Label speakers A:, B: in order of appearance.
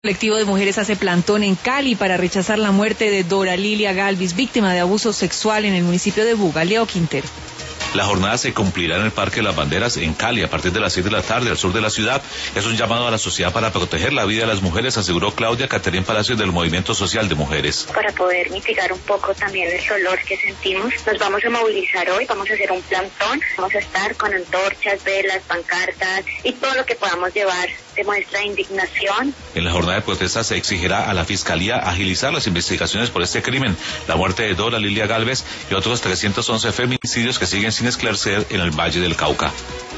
A: El colectivo de mujeres hace plantón en Cali para rechazar la muerte de Dora Lilia Galvis, víctima de abuso sexual en el municipio de Buga. Leo Quintero.
B: La jornada se cumplirá en el Parque de las Banderas en Cali a partir de las 6 de la tarde al sur de la ciudad. Es un llamado a la sociedad para proteger la vida de las mujeres, aseguró Claudia Caterín Palacios del Movimiento Social de Mujeres.
C: Para poder mitigar un poco también el dolor que sentimos, nos vamos a movilizar hoy, vamos a hacer un plantón, vamos a estar con antorchas, velas, pancartas y todo lo que podamos llevar de muestra de indignación.
B: En la jornada de protesta se exigirá a la Fiscalía agilizar las investigaciones por este crimen, la muerte de Dora Lilia Galvis y otros 311 feminicidios que siguen sin esclarecer en el Valle del Cauca.